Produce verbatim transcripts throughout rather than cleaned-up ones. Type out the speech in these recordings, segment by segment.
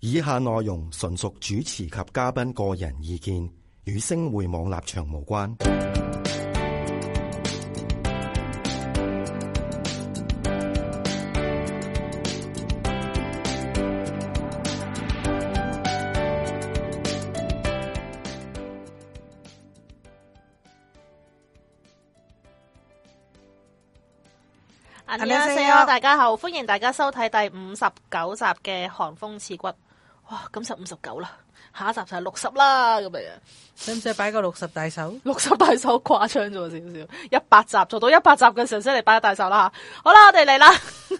以下內容純屬主持及嘉賓個人意見，與星匯網立場無關。 안녕하세요，大家好，歡迎大家收睇第五十九集嘅寒風刺骨。哇，咁就五十九啦，下一集就係六十啦，咁樣。 使唔使擺個六十大手？ 六十大手誇張咗少少，一百集做到一百集嘅時候先嚟擺大手啦。好啦，我哋嚟啦。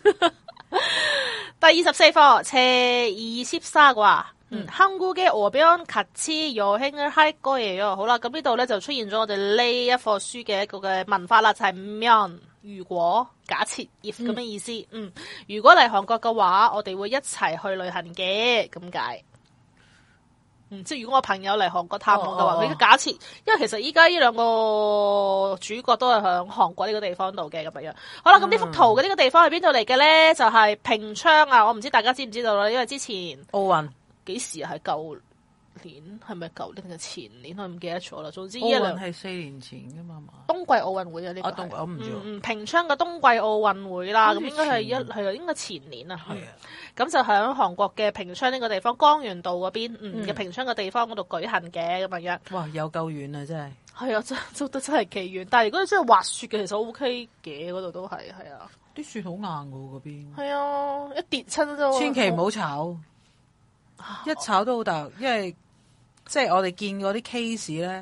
第二十四課，제 이십사 과。嗯，한국의 어변 같이 여행을 할 거예요。好啦，咁呢度咧就出現咗我哋呢一課書嘅一個嘅文法啦，就係면如果假設 if 咁嘅意思。嗯，如果嚟韓國嘅話，我哋會一齊去旅行嘅咁解。嗯，即係如果我朋友嚟韓國探望嘅話，佢、哦、假設，因為其實依家呢兩個主角都係響韓國呢個地方度嘅咁樣。好啦，咁呢幅圖嘅呢個地方係邊度嚟嘅咧？就係、是、平昌啊！我唔知大家知唔知道啦，因為之前奧運。幾時啊？係舊年係咪舊年定係前年？我唔記得咗啦。總之奧運係四年前噶嘛嘛。 冬季奧運會啊，呢、這個係。 我唔知。 嗯，平昌嘅冬季奧運會啦，咁應該係一係啊，應該前年啊。係啊。咁就喺韓國嘅平昌呢個地方，江原道嗰邊嗯嘅、嗯、平昌嘅地方嗰度舉行嘅咁樣。 哇，有夠遠啊！真係。係啊，真真都真係幾遠。但係如果你真係滑雪嘅，其實 O K 嘅，嗰度都係係啊。 啲雪好硬噶嗰邊。 係啊，一跌親都。 千祈唔好炒。一炒都好大，因為即係我哋見嗰啲 case 咧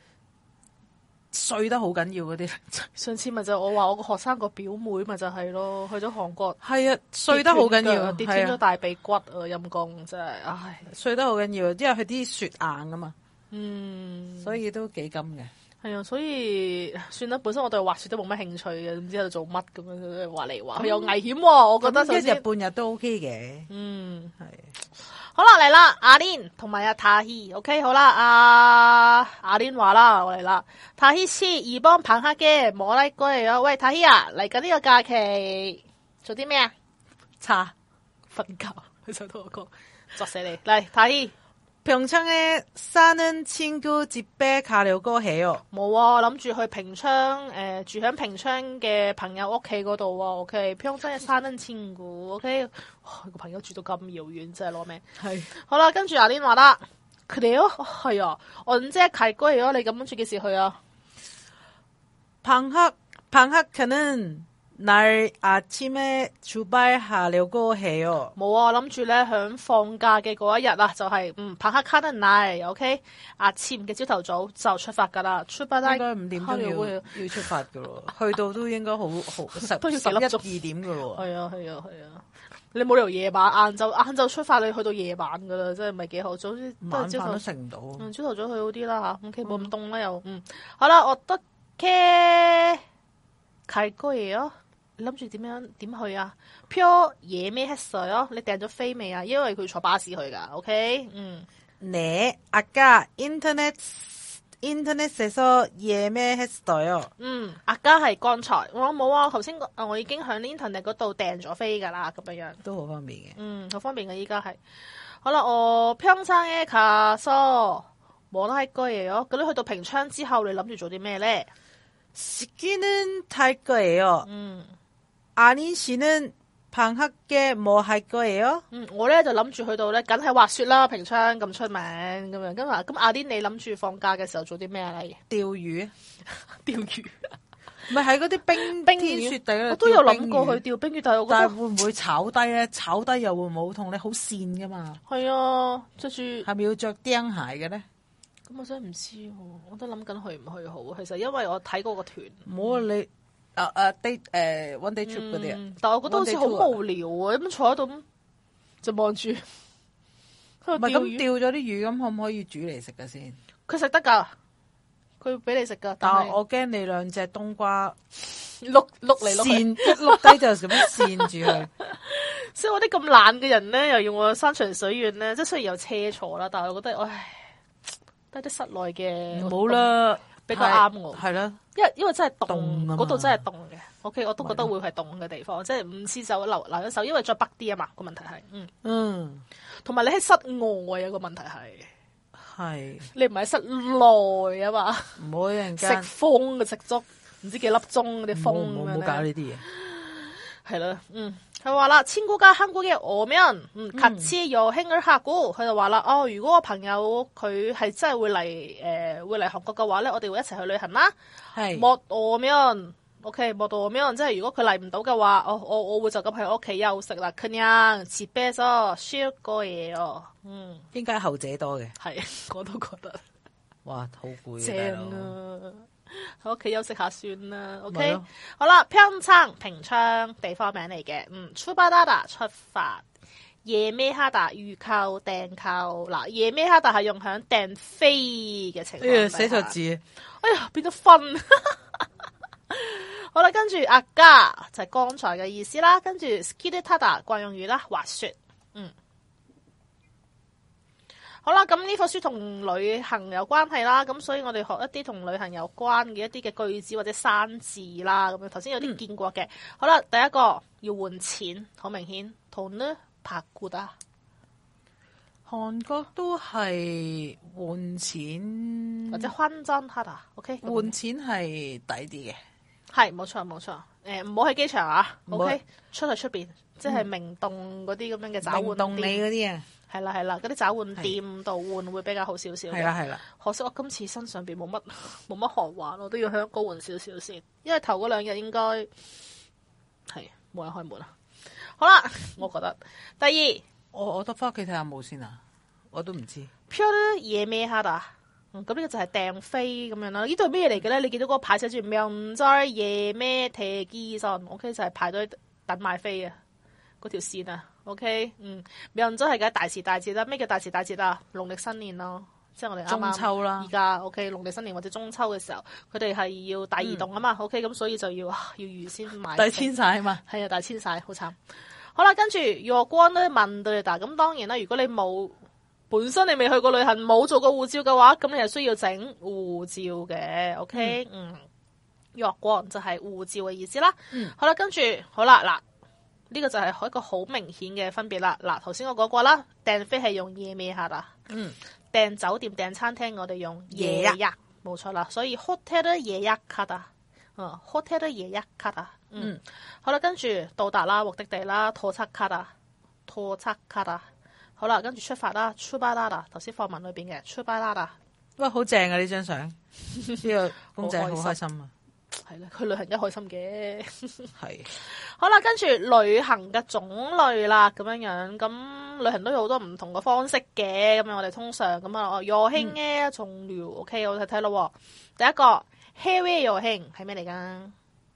碎得好緊要嗰啲。 上次咪就我話我個學生個表妹咪就係咯，去咗韓國。 係啊，碎得好緊要， 跌斷咗大髀骨啊，陰公真係，唉， 碎得好緊要，因為佢啲雪硬啊嘛。 嗯， 所以都幾金嘅。係啊，所以算啦。本身我對滑雪都冇乜興趣嘅，唔知喺度做乜咁樣，滑嚟滑去又危險、啊。我覺得一日半日都 OK 嘅。 嗯，係。好啦，嚟啦，阿 Lin 同埋阿 Tahi，OK， 好啦，阿阿 Lin 話啦，我嚟啦 ，Tahi 씨이번방학에뭐할거예요？喂 Tahi啊，嚟緊呢個假期做啲咩啊？ 查瞓覺，佢就同我講，作死你，嚟 Tahi。 평창에 사는 친구 집에 가려고 해요。 冇啊，諗住去平昌，誒、呃，住喺平昌嘅朋友屋企嗰度啊。OK， 평창에 사는 친구，OK， 個朋友住到咁遙遠，真係攞命。係，好啦，跟住阿 Lin 話啦，佢哋哦，係啊，언제 갈 거예요？你咁諗住幾時去啊？ 방학 방학하는 날 아침에 출발하려고 해요。 冇啊，諗住咧響放假嘅嗰一日啊，就係、是、嗯방학하는 날，OK， 아침嘅朝頭早就出發噶啦，出發應該五點鐘要要出發噶咯，去到都應該好好十都要十一二點噶咯。 係啊係啊係啊，你冇理由夜晚晏晝晏晝出發，你去到夜晚噶啦，真係唔係幾好。早啲晚飯都食唔到。 嗯，朝頭早去好啲啦吓，OK，冇咁凍啦又。嗯，好啦，我得嘅갈 거예요。你諗住點樣點去啊？표 예매했어요？你訂咗飛未啊？因為佢坐巴士去噶 ，OK？ 嗯， 네 아까 인터넷 인터넷에서 예매했어요。 嗯，阿家係剛才我冇啊，頭先我已經喺 internet 嗰度訂咗飛噶啦，咁樣樣都好方便嘅。 嗯，好方便嘅依家係。好啦，我평창에 가서 뭘 할 거예요？咁你去到平昌之後，你諗住做啲咩咧？ 스키는 탈 거예요。 嗯。 아린 씨는 방학에 뭐 할 거예요？ 嗯，我咧就諗住去到咧，梗係滑雪啦，平昌咁出名咁樣。咁啊，咁阿 Lin 你諗住放假嘅時候做啲咩啊？例如釣魚， 釣魚， 唔係喺嗰啲冰冰天雪地咧。 我都有諗過去釣冰魚，但係我覺得但係會唔會炒低咧？炒低又會唔會好痛咧？好跣噶嘛。係啊，着住係咪要着釘鞋嘅咧？ 咁我真係唔知喎，我都諗緊去唔去好。其實因為我睇過個團， 冇啊你。啊啊 day 誒 one day trip 嗰啲啊， 但係我覺得好似好無聊啊！咁坐喺度就望住，唔係咁釣咗啲魚，咁可唔可以煮嚟食噶先？ 佢食得噶，佢俾你食噶。 但係我驚你兩隻冬瓜碌碌嚟碌去， 一碌低就咁樣跣住佢。 所以我啲咁懶嘅人咧，又要我山長水遠咧，即係雖然有車坐啦，但係我覺得，唉，都係啲室內嘅。 冇啦。 比較啱我。 係啦， 因為因為真係凍， 凍啊嘛嗰度真係凍嘅。OK， 我都覺得會係凍嘅地方，即係唔似就留留一手，因為再北啲啊嘛。個問題係，嗯嗯， 同埋你喺室外啊個問題係， 係你唔係喺室內啊嘛， 唔好一陣食間風嘅食足唔知幾粒鐘嗰啲風唔好咁樣搞呢咧， 啲嘢。 係啦，嗯。佢話啦，친구가 한국에 오면嗯같이 여행을 하고，佢就話啦，哦，如果我朋友佢係真係會嚟誒、呃、會嚟韓國嘅話咧，我哋會一齊去旅行啦。 係 못 오면，OK，못 오면即係如果佢嚟唔到嘅話，我我我會就咁喺屋企休息啦。그냥 집에서 쉴 거예요。嗯， 應該後者多嘅。 係，我都覺得哇，好攰啊！ 正大佬啊！喺屋企休息下算啦咪 ，OK 咯。 好啦，평창平昌地方名嚟嘅，嗯，출발하다出發，예매하다預購訂購，嗱예매하다係用響訂飛嘅情況哎呀， 底下寫錯字， 哎呀變咗分。好啦，跟住阿加就係剛才嘅意思啦，跟住 skidtada 慣用語啦，滑雪，嗯。好啦，咁呢課書同旅行有關係啦，咁所以我哋學一啲同旅行有關嘅一啲嘅句子或者生字啦，咁樣頭先有啲見過嘅。嗯、好啦，第一個要換錢，好明顯，돈을 바꾸다。 韓國都係換錢或者환전하다，OK？、Okay? 換錢係抵啲嘅， 係冇錯冇錯。誒唔好喺機場啊，OK？出去出邊，即係嗯明洞嗰啲咁樣嘅找換明洞你嗰啲啊。 係啦係啦，嗰啲找換店度換會比較好少少。 係啦係啦， 可惜我今次身上邊冇乜冇乜韓環，我都要香港換少少先，因為頭嗰兩日應該係冇人開門啊。好啦，我覺得第二， 我我得翻屋企睇下冇先啊，我都唔知。 표를 예매하다，嗯，咁呢個就係訂飛咁樣啦。呢度係咩嚟嘅咧？你見到嗰個牌寫住명절 예매 대기선，OK 就係排隊等買飛啊，嗰條線啊。OK， 嗯，명절係嘅大時大節啦。咩叫大時大節啊？農曆新年咯，即係我哋啱啱中秋啦。 而家 OK，農曆新年或者中秋嘅時候，佢哋係要大移動啊嘛。嗯、OK，咁所以就要要預先買。 大遷徙啊嘛。 係啊，大遷徙好慘。好啦，跟住若光咧問到你，但咁當然啦，如果你冇本身你未去過旅行，冇做過護照嘅話，咁你係需要整護照嘅。OK，嗯，若光就係護照嘅意思啦。嗯，好啦，跟住好啦嗱。呢個就係一個好明顯嘅分別啦。嗱，頭先我講過啦，訂飛係用예매하다，嗯，訂酒店訂餐廳我哋用예약，冇錯啦。所以 hotel 예약하다，嗯 hotel 예약하다，嗯，嗯好啦，跟住到達啦，目的地啦，도착하다，도착하다，好啦，跟住出發啦，출발하다，頭先課文裏邊嘅출발하다， 哇，好正啊！呢張相，呢個公仔好開心啊！ 係啦，佢旅行一開心嘅， 係好啦，跟住旅行嘅種類啦，咁樣樣，咁旅行都有好多唔同嘅方式嘅，咁樣我哋通常咁啊，여행의 종류，OK，我睇睇咯，第一個해외 여행係咩嚟噶？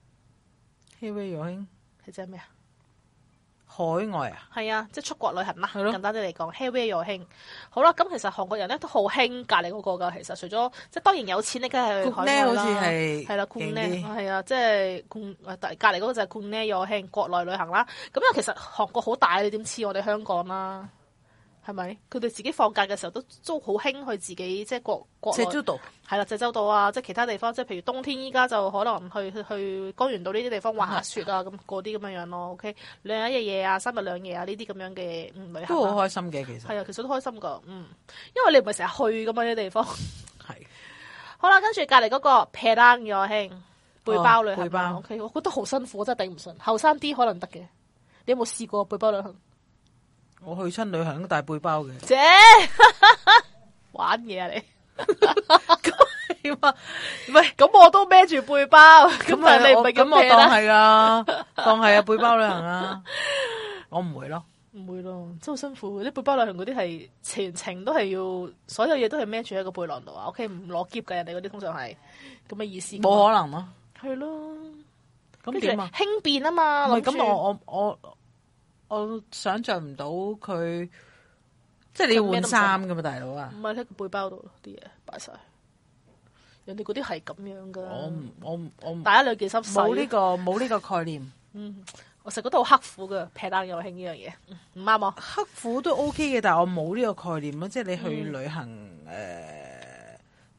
해외 여행 係即係咩啊？ 海外啊， 係啊，即係出國旅行啦。 係咯， 簡單啲嚟講，해외 여행。好啦，咁其實韓國人咧都好興隔離嗰個噶。其實除咗即係當然有錢，你梗係去海外啦。 好似係係啦，국내係啊，即係국隔離嗰個就係국내 여행國內旅行啦。咁因為其實韓國好大，你點似我哋香港啦？係咪？佢哋自己放假嘅時候都都好興去自己即係國國內。濟州島係啦，濟州島啊，即係其他地方，即係譬如冬天依家就可能去去去江原道呢啲地方滑下雪啊，咁嗰啲咁樣樣咯。OK，兩日一夜啊，三日兩夜啊，呢啲咁樣嘅嗯旅行都好開心嘅，其實係啊，其實都開心噶，嗯，因為你唔係成日去噶嘛呢啲地方。 係好啦，跟住隔離嗰個배낭 여행背包旅行， 背包 OK，我覺得好辛苦，我真係頂唔順。後生啲可能得嘅，你有冇試過背包旅行？ 我去親旅行都帶背包嘅， 姐玩嘢啊你， 咁啊，唔係咁我都孭住背包，咁但係你唔係咁咁我當係啊，當係啊背包旅行啊，我唔會咯， 唔會咯，真係好辛苦。啲背包旅行嗰啲係全程都係要，所有嘢都係孭住喺個背囊度啊。OK，唔攞篋嘅人哋嗰啲通常係咁嘅意思。 冇可能咯， 係咯， 咁點啊？ 輕便啊嘛， 唔係咁我我我。我想象唔到佢，即係你要換衫噶嘛，大佬啊！ 唔係喺個背包度啲嘢擺晒，人哋嗰啲係咁樣噶。 我我我大家兩件衫冇呢個冇呢個概念。 嗯，我成日覺得好刻苦噶，劈單又興呢樣嘢，唔啱啊！ 刻苦都 OK 嘅，但係我冇呢個概念咯。即係你去旅行誒，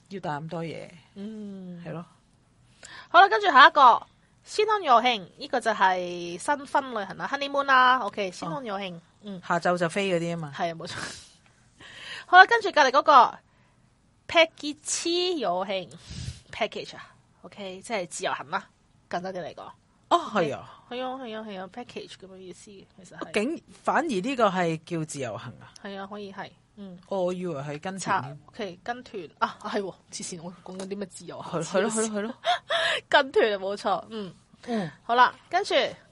要帶咁多嘢， 嗯， 係咯。 好啦，跟住下一個新婚遊行，呢、這個就係新婚旅行啦 ，honeymoon 啦 ，OK， 新婚遊行，哦、嗯， 下晝就飛嗰啲啊嘛， 係啊，冇錯。好啦，跟住隔籬嗰個 package 遊行 package 啊 ，OK， 即係自由行啦，簡單啲嚟講。 哦，係啊， 係啊，係啊，係啊 ，package 咁嘅意思，其實係。 竟反而呢個係叫自由行啊？ 係啊，可以係，嗯。 我以為係跟團。 OK，跟團啊，係喎，之前我講緊啲咩自由行？ 係咯，係咯，係咯， 跟團冇錯，嗯嗯， 好啦，跟住誒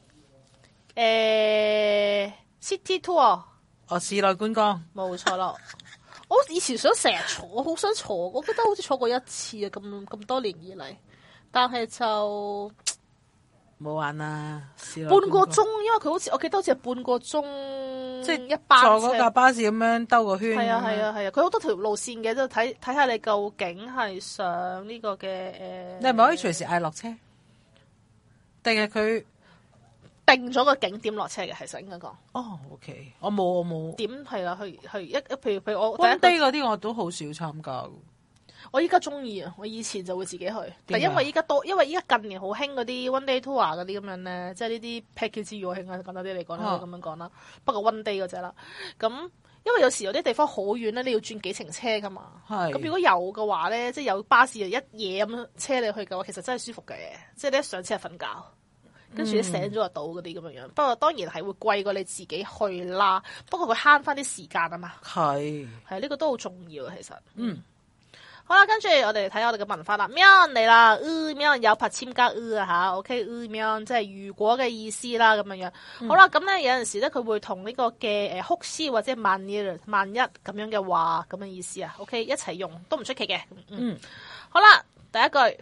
City Tour， 哦，市內觀光， 冇錯咯。我以前想成日坐，我好想坐，我覺得好似坐過一次啊，咁咁多年以嚟，但係就冇玩啦， 半個鐘，因為佢好似我記得好似係半個鐘， 即係一班車坐嗰架巴士咁樣兜個圈。 係啊係啊係啊，佢好多條路線嘅，就睇睇下你究竟係上呢個嘅誒， 你係咪可以隨時嗌落車？定係佢定咗個景點落車嘅？其實應該講。 哦，OK，我冇我冇。 點係啦？去去一譬如譬如我第一 one day 嗰啲我都好少參加。 我依家中意啊！我以前就會自己去，但因為依家多，因為依家近年好興嗰啲 one day tour 嗰啲咁樣咧，即係呢啲 package 遊興啊，簡單啲嚟講啦，咁樣講啦。不過 one day 嗰隻啦，咁因為有時有啲地方好遠咧，你要轉幾程車噶嘛。係。咁如果有嘅話咧，即係有巴士一夜咁樣車你去嘅話，其實真係舒服嘅。即係你一上車就瞓覺，跟住你醒咗就到嗰啲咁樣樣。嗯、不過當然係會貴過你自己去啦。不過佢慳翻啲時間啊嘛。係。係呢個都好重要啊，其實。嗯。好啦，跟住我哋睇下我哋嘅文法啦。喵嚟啦，呃喵有拍簽加呃啊吓 ，OK， 呃喵即係如果嘅意思啦，咁樣樣。嗯、好啦，咁咧有陣時咧佢會同呢個嘅誒혹시或者萬一萬一咁樣嘅話咁嘅意思啊 ，OK 一齊用都唔出奇嘅。嗯，嗯好啦，第一句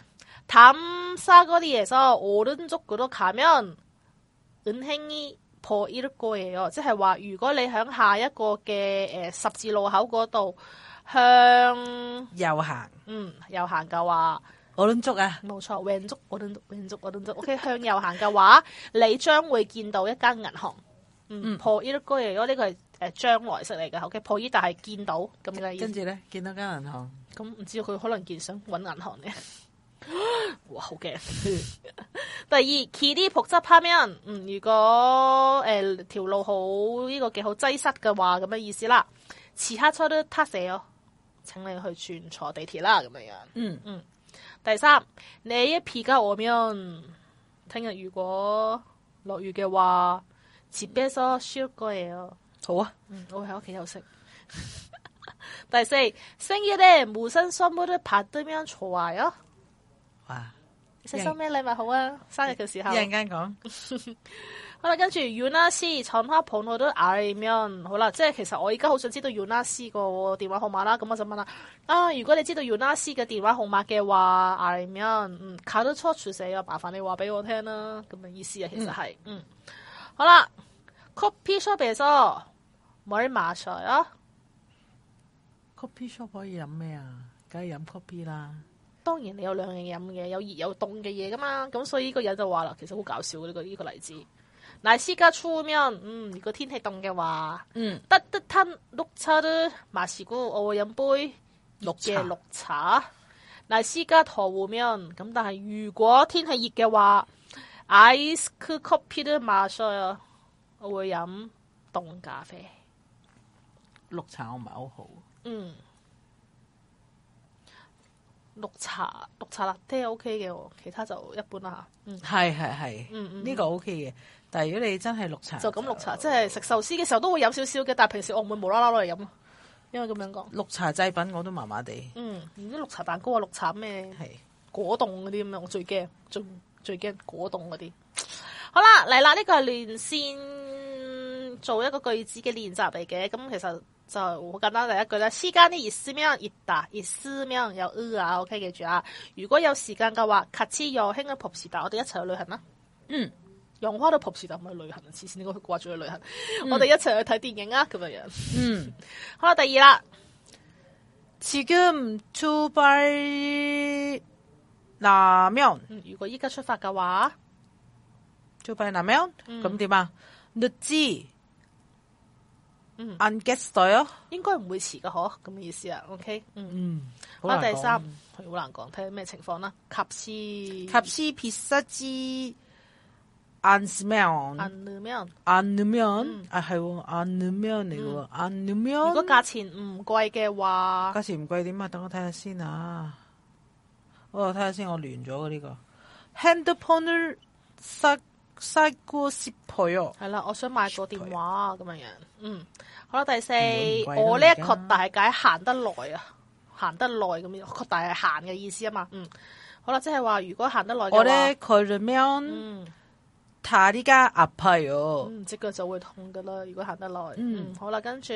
담사거리에서 오른쪽으로 가면 은행이 보일 거예요，即係話如果你響下一個嘅誒十字路口嗰度。向右行，嗯，右行嘅話，오른쪽啊，冇錯，왼쪽오른쪽왼쪽오른쪽，OK， 向右行嘅話，你將會見到一間銀行，嗯，보일 거예요，呢個係誒將來式嚟嘅 ，OK，보일但係見到咁嘅意思。跟住咧，見到間銀行，咁唔知佢可能見想搵銀行咧，哇，好驚。第二，길이 복잡하면，嗯，如果誒條、呃、路好呢、這個幾好擠塞嘅話，咁嘅意思啦，지하철을 타세요。請你去轉坐地鐵啦，咁樣樣。嗯嗯。第三，내일 비가 오면，聽日如果落雨嘅話，집에서 쉴 거예요。好啊，嗯，我會喺屋企休息。第四，생일에 무슨 선물을 받으면 좋아요？哇，你收咩禮物好啊？生日嘅時候。一陣間講。好啦，跟住 Yuna 전화번호를 알면，好啦，即係其實我而家好想知道 Yuna 個電話號碼啦，咁我就問啦，啊，如果你知道 Yuna 嘅電話號碼嘅話 알면，嗯，가르쳐주세요，麻煩你話俾我聽啦，咁嘅意思啊，其實係，嗯，嗯好啦 ，coffeeshop에서 뭘 마셔요？ coffee shop 可以飲咩啊？梗係飲 coffee啦。 當然你有兩樣飲嘅，有熱有凍嘅嘢噶嘛，咁所以呢個人就話啦，其實好搞笑嘅呢、這個呢、這個例子。날씨가 추우면，嗯，如果天氣凍嘅話，嗯，따뜻한 녹차를 마시고，我會飲杯熱嘅綠茶。날씨가 더우면，咁但係如果天氣熱嘅話 ，ice coffee를 마셔요，我會飲凍咖啡。 綠茶我唔係好好。嗯。 綠茶綠茶辣爹 OK 嘅，其他就一般啦吓。嗯， 係係係，嗯嗯，呢個 OK 嘅。但係如果你真係綠茶， 就咁綠茶，即係食壽司嘅時候都會飲少少嘅，但係平時我唔會無啦啦攞嚟飲咯。因為咁樣講， 綠茶製品我都麻麻地。嗯， 唔知綠茶蛋糕啊，綠茶咩？係果凍嗰啲咁樣，我最驚，最最驚果凍嗰啲。好啦，嚟啦，呢個係連線做一個句子嘅練習嚟嘅，咁其實。就好簡單，第一句啦。시간이 있으면 있다, 있으면有으啊 ，OK 記住啊。如果有時間嘅話，같이 여행을 봅시다，我哋一齊去旅行啦。嗯，영화를 봅시다唔係旅行，黐線，應該去掛住去旅行。嗯、我哋一齊去睇電影啊，咁樣樣。嗯，好啦，第二啦。 지금 출발나면， 嗯，如果依家出發嘅話， 출발나면咁點啊？늦지 嗯 안겠어요？ 應該唔會遲噶，嗬咁嘅意思啊。OK， 嗯。 嗯， 好啦，第三好難講，睇下咩情況啦。값이 값이 비싸지 않으면 않으면 않으면 음. 아係喎않으면嚟嘅喎않으면 如果價錢唔貴嘅話， 價錢唔貴點啊？等我睇下先啊！我睇下先，我亂咗嘅呢個 핸드폰을 사 사고 싶어요。 係啦，我想買個電話咁樣樣。嗯，好啦，第四， 唔貴啦我呢一而家擴大解行得耐啊，行得耐咁樣，擴大係行嘅意思啊嘛。嗯，好啦，即係話如果行得耐嘅話， 오래 걸으면 嗯 다리가 아파요。 嗯，隻腳就會痛噶啦。如果行得耐， 嗯嗯，好啦，跟住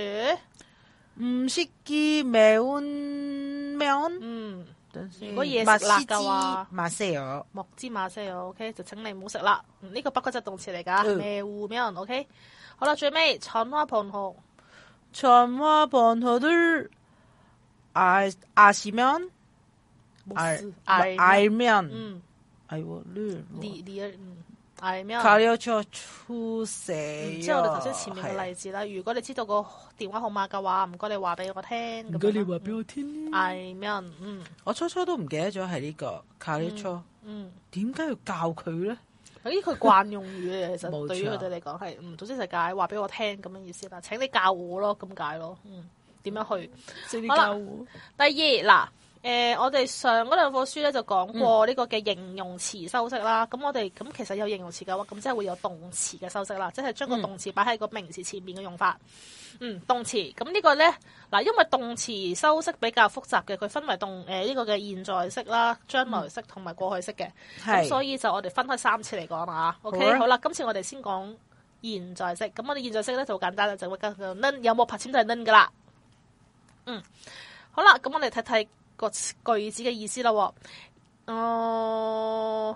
음식이 매운면 嗯， 如如果嘢食辣嘅話 마세요。 莫之馬西哦 ，OK， 就請你唔好食啦。呢、嗯這個不規則動詞嚟噶， 嗯咩糊咩人 ，OK。好啦，最尾春花盤號， 전화 번호를 아, 아시면 冇 알, 事 알, 嗌 알면 嗯， 아이고를 你你嗯嗌咩？ 가르쳐 嗯 주세요。 即係我哋頭先前面嘅例子啦。如果你知道個電話號碼嘅話，唔該你話俾我聽。 唔該你話俾我聽。 嗌咩人？嗯我初初都唔記得咗係呢個 가르쳐， 嗯， 點解要教佢咧？ 呢佢慣用語嘅，其實冇錯對於佢哋嚟講係嗯，總之就解話俾我聽咁嘅意思啦。請你教我咯，咁解咯。嗯，點樣去？ 即係好啦教我。 第二嗱，誒、呃，我哋上嗰兩課書咧就講過呢個嘅形容詞修飾啦。咁、我哋咁其實有形容詞嘅話，咁即係會有動詞嘅修飾啦，即係將個動詞擺喺個名詞前面嘅用法。嗯，動詞咁呢個咧嗱，因為動詞修飾比較複雜嘅，佢分為動誒呢、呃這個嘅現在式啦、將來式同埋過去式嘅。咁、 係所以就我哋分開三次嚟講啦。OK， 好啊好啦，今次我哋先講現在式。咁我哋現在式咧就好簡單啦，就會加個 n 有冇拍籤就係 n 噶啦。嗯，好啦，咁我哋睇睇個句子嘅意思啦。哦、呃，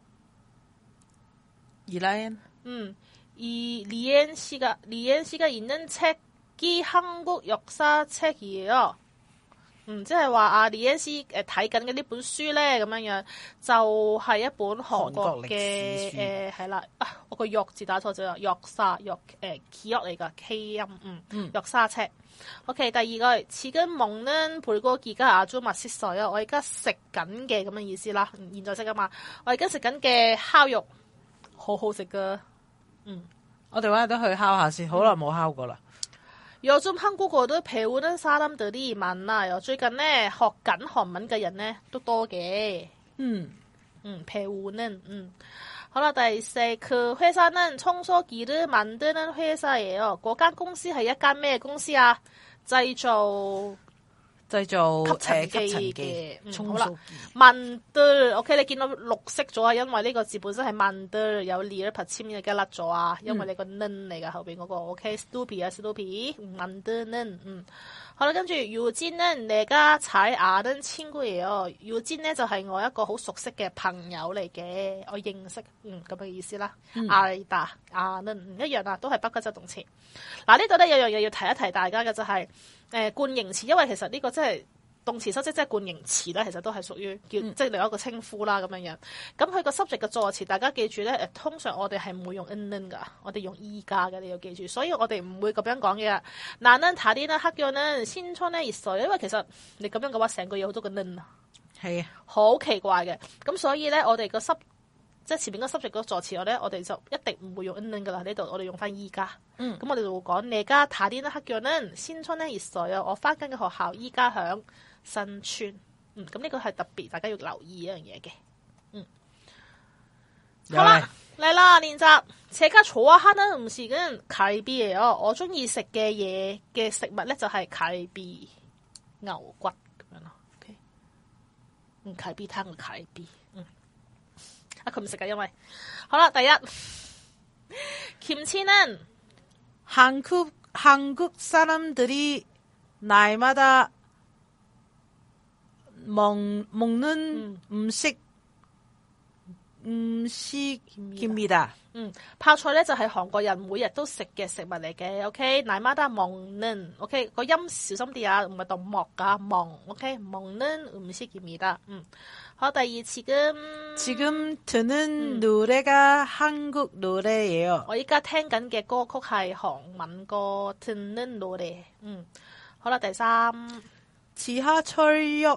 이라엔 嗯，이 리엔 씨가 리엔 씨가 읽는 책이 한국 역사 책이에요。嗯，即係話阿李恩斯誒睇緊嘅呢本書咧，咁樣樣就係、是、一本韓國嘅誒係啦，啊我個玉字打錯咗啦，玉沙玉誒 key 嚟噶 K 音，嗯， 嗯玉沙車。OK， 第二句，지금먹는불고기가 아주 맛있어요。我而家食緊嘅咁嘅意思啦，現在式啊嘛，我而家食緊嘅烤肉好好食噶，嗯， 我哋揾日都去烤下先，好耐冇烤過啦。 요즘 한국어도 배우는 사람들이 많아요。最近咧學緊韓文嘅人咧都多嘅。 嗯嗯，배우는嗯，好啦，第四，그 회사는 청소기를 만드는 회사예요。嗰間公司係一間咩公司啊？製造製造吸塵誒機嘅。嗯，好啦沖掃機。 만들，OK， 你見到綠色咗係因為呢個字本身係 만들， 有 리 拍籤嘅嘅甩咗啊，因為你個 는嚟噶後邊嗰個 ，OK，Snoopy 啊 ，Snoopy，만드는，嗯，好啦，跟住 유진은 내가 잘 아는 친구예요。 유진咧就係我一個好熟悉嘅朋友嚟嘅，我認識，嗯咁嘅意思啦。알다 아는唔一樣啊，都係不規則動詞。嗱呢度咧有樣嘢要提一提大家嘅就係、是。誒、呃、冠形詞，因為其實呢個即係動詞修飾，即係冠形詞咧，其實都係屬於叫、嗯、即係另一個稱呼啦咁樣樣。咁佢個 subject 嘅助詞，大家記住咧，誒通常我哋係唔會用 는噶，我哋用依家嘅，你要記住。所以我哋唔會咁樣講嘅。나는 다리는 학교는 신촌에 있어요。因為其實你咁樣嘅話，成個嘢好多個 는啊， 係啊， 好奇怪嘅。咁所以咧，我哋個 sub 即係前面個 subject 個助詞，我咧我哋就一定唔會用 는噶啦。呢度我哋用翻依家。 嗯， 咁我哋就會講내가 다니는 학교는 신촌에 있어요。我翻緊嘅學校依家響新村。嗯，咁呢個係特別大家要留意一樣嘢嘅。嗯，好啦，嚟啦練習。제가 좋아하는 음식은 갈비예요。我中意食嘅嘢嘅食物咧就係갈비牛骨咁樣咯。OK， 嗯，갈비湯嘅갈비。嗯，啊佢唔食㗎，因為好啦，第一김치는 한국 한국 사람들이 날마다 먹 먹는 음. 음식 음식입니다。 嗯，泡菜咧就係韓國人每日都食嘅食物嚟嘅。OK，奶媽得먹는。OK，個音小心啲啊，唔係讀먹噶먹。OK，먹는 음식입니다。嗯，好，第二지금 지금 듣는 노래가 한국 노래예요。 我依家聽緊嘅歌曲係韓文歌듣는 노래。嗯，好啦，第三 지하철역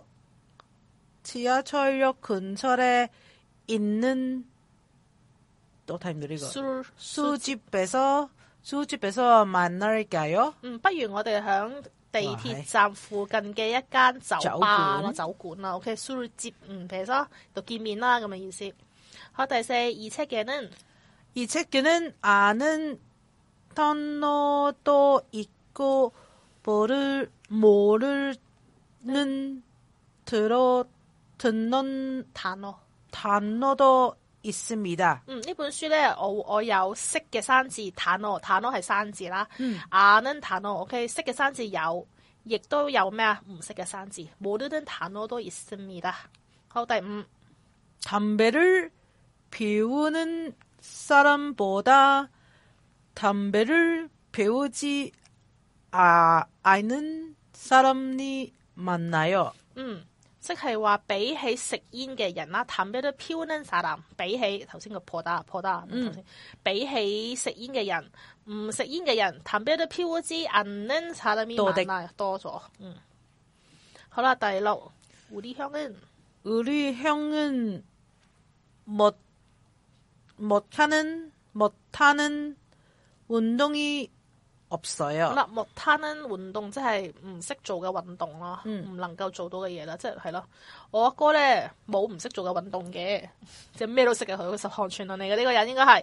지하철역 근처에 있는 또 타임 느리고 술 술집에서 술집에서 만날까요？ 嗯，不如我哋響地鐵站附近嘅一間酒吧啦、酒館啦。OK， 술집嗯，譬如說度見面啦咁嘅意思。好，第四이 책에는 이 책에는 아는 단어도 있고 모를 모르는 들어 듣는 단어 단어도 있습니다。 嗯，呢本書咧，我我有識嘅生字，단어 단어係生字啦。 嗯， 아는 단어 OK， 識嘅生字有，亦都有咩啊？唔識嘅生字，모르는 단어도 있습니다。好，第五， 담배를 피우는 사람보다 담배를 피우지 아, 않는 사람이 많나요？ 嗯。即係話比起食煙嘅人啦，담배를 피우는 사람比起頭先個破打破打，嗯，比起食煙嘅人，唔食煙嘅人담배를 피우지 않는 사람이 많아요，多咗。嗯，好啦，第六，우리 형은 우리 형은 못 못하는 못하는 운동이 없어요。 好啦，못하는運動即係唔識做嘅運動啦，唔、嗯、能夠做到嘅嘢啦，即係係咯。我阿哥咧冇唔識做嘅運動嘅，即係咩都識嘅，佢十項全能嚟嘅呢個人應該係。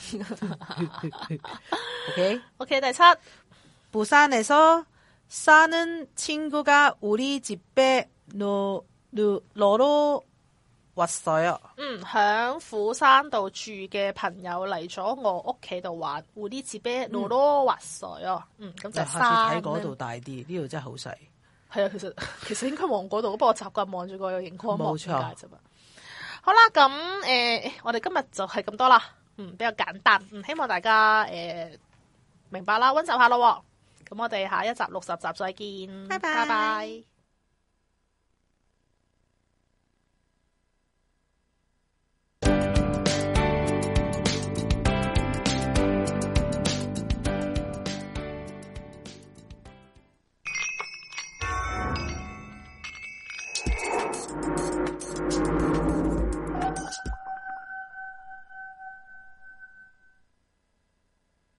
OK OK， 第七， 부산에서 사는 친구가 우리 집에 노, 노, 놀러 왔어요。 嗯，響釜山度住嘅朋友嚟咗我屋企度玩，우리 집에 놀러 왔어요。 嗯，咁就下次睇嗰度大啲，呢度真係好細。 係啊，其實其實應該望嗰度，不過我習慣望住個熒光幕冇錯啫嘛。好啦，咁誒、呃，我哋今日就係咁多啦。嗯，比較簡單。嗯，希望大家誒、呃、明白啦，溫習下咯。咁我哋下一集六十集再見， 拜拜。 拜拜。